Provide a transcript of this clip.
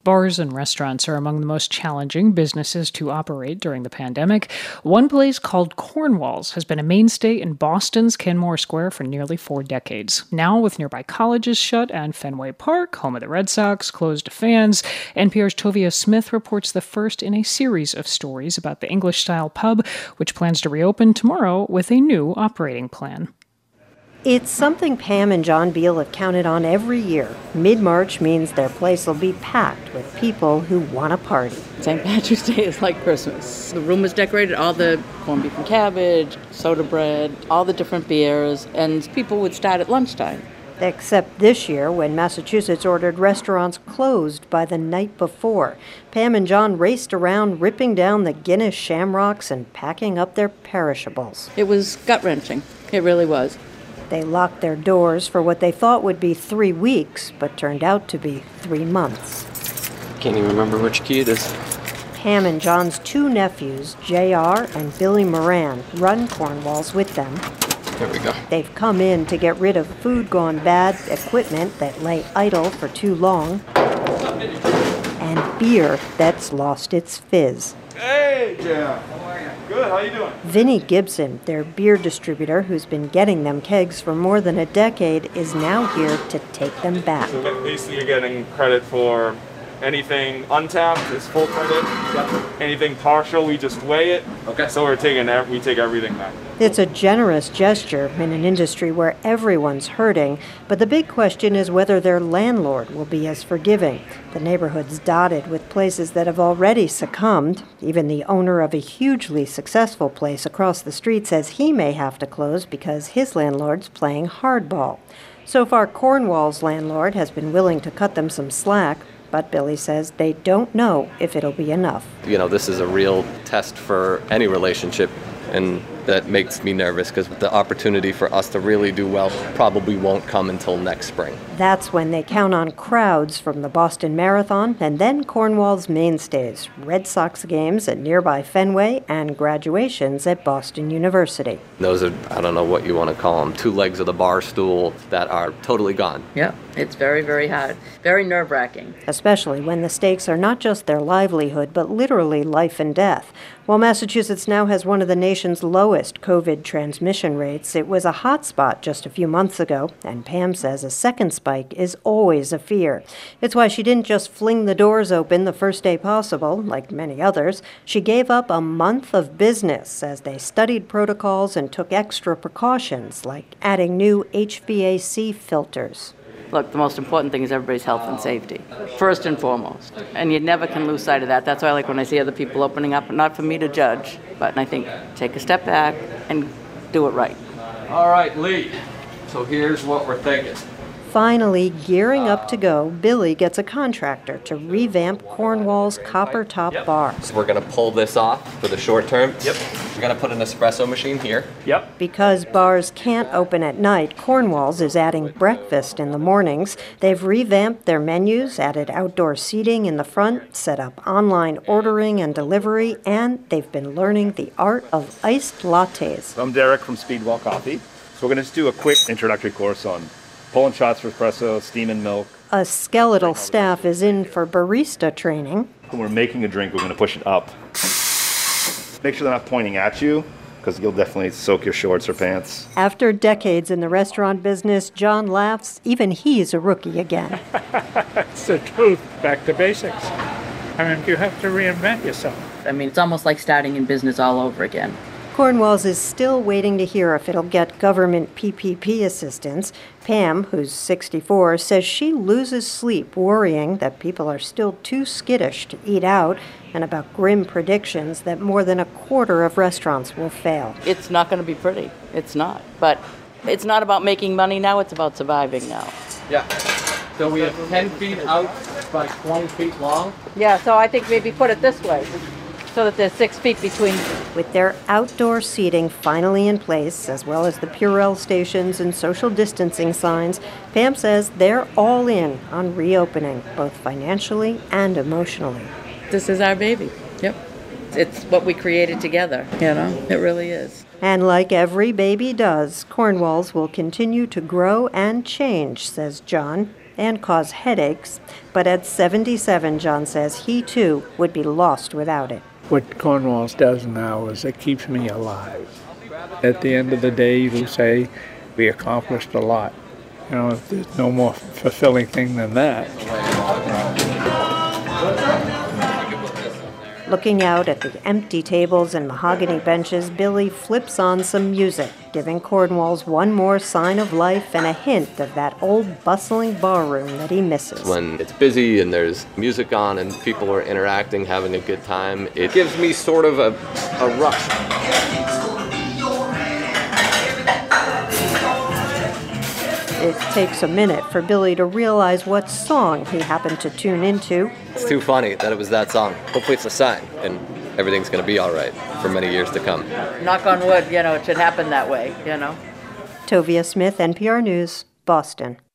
Bars and restaurants are among the most challenging businesses to operate during the pandemic. One place called Cornwalls has been a mainstay in Boston's Kenmore Square for nearly 4 decades. Now, with nearby colleges shut and Fenway Park, home of the Red Sox, closed to fans, NPR's Tovia Smith reports the first in a series of stories about the English-style pub, which plans to reopen tomorrow with a new operating plan. It's something Pam and John Beal have counted on every year. Mid-March means their place will be packed with people who want to party. St. Patrick's Day is like Christmas. The room is decorated, all the corned beef and cabbage, soda bread, all the different beers, and people would start at lunchtime. Except this year, when Massachusetts ordered restaurants closed by the night before. Pam and John raced around, ripping down the Guinness shamrocks and packing up their perishables. It was gut-wrenching. It really was. They locked their doors for what they thought would be 3 weeks, but turned out to be 3 months. Can't even remember which key it is. Pam and John's 2 nephews, J.R. and Billy Moran, run Cornwalls with them. There we go. They've come in to get rid of food gone bad, equipment that lay idle for too long, and beer that's lost its fizz. Hey, Jeff. How are you? Good. How you doing? Vinnie Gibson, their beer distributor, who's been getting them kegs for more than a decade, is now here to take them back. So basically, you're getting credit for anything untapped is full credit. Yep. Anything partial, we just weigh it. Okay. So we take everything back. It's a generous gesture in an industry where everyone's hurting, but the big question is whether their landlord will be as forgiving. The neighborhood's dotted with places that have already succumbed. Even the owner of a hugely successful place across the street says he may have to close because his landlord's playing hardball. So far, Cornwall's landlord has been willing to cut them some slack, but Billy says they don't know if it'll be enough. This is a real test for any relationship, and that makes me nervous because the opportunity for us to really do well probably won't come until next spring. That's when they count on crowds from the Boston Marathon and then Cornwall's mainstays, Red Sox games at nearby Fenway and graduations at Boston University. Those are, I don't know what you want to call them, 2 legs of the bar stool that are totally gone. Yeah, it's very, very hard. Very nerve-wracking. Especially when the stakes are not just their livelihood, but literally life and death. While Massachusetts now has one of the nation's lowest COVID transmission rates, it was a hot spot just a few months ago, and Pam says a second spike is always a fear. It's why she didn't just fling the doors open the first day possible, like many others. She gave up a month of business as they studied protocols and took extra precautions, like adding new HVAC filters. Look, the most important thing is everybody's health and safety, first and foremost. And you never can lose sight of that. That's why I like when I see other people opening up, not for me to judge, but I think take a step back and do it right. All right, Lee. So here's what we're thinking. Finally, gearing up to go, Billy gets a contractor to revamp Cornwall's Copper Top Bar. So we're going to pull this off for the short term. Yep. We're going to put an espresso machine here. Yep. Because bars can't open at night, Cornwall's is adding breakfast in the mornings. They've revamped their menus, added outdoor seating in the front, set up online ordering and delivery, and they've been learning the art of iced lattes. I'm Derek from Speedwell Coffee. So we're going to just do a quick introductory course on pulling shots for espresso, steaming milk. A skeletal staff is in for barista training. When we're making a drink, we're going to push it up. Make sure they're not pointing at you, because you'll definitely soak your shorts or pants. After decades in the restaurant business, John laughs. Even he's a rookie again. It's the truth. Back to basics. I mean, you have to reinvent yourself. I mean, it's almost like starting in business all over again. Cornwalls is still waiting to hear if it'll get government PPP assistance. Pam, who's 64, says she loses sleep worrying that people are still too skittish to eat out and about grim predictions that more than a quarter of restaurants will fail. It's not going to be pretty. It's not. But it's not about making money now. It's about surviving now. Yeah. So we have 10 feet out by 20 feet long. Yeah, so I think maybe put it this way, so that there's 6 feet between. With their outdoor seating finally in place, as well as the Purell stations and social distancing signs, Pam says they're all in on reopening, both financially and emotionally. This is our baby. Yep. It's what we created together, It really is. And like every baby does, Cornwalls will continue to grow and change, says John. and cause headaches. But at 77, John says he too would be lost without it. What Cornwalls does now is it keeps me alive. At the end of the day, you can say we accomplished a lot. You know, there's no more fulfilling thing than that. Looking out at the empty tables and mahogany benches, Billy flips on some music, giving Cornwalls one more sign of life and a hint of that old bustling barroom that he misses. When it's busy and there's music on and people are interacting, having a good time, it gives me sort of a rush. It takes a minute for Billy to realize what song he happened to tune into. It's too funny that it was that song. Hopefully it's a sign, and everything's going to be all right for many years to come. Knock on wood, it should happen that way, Tovia Smith, NPR News, Boston.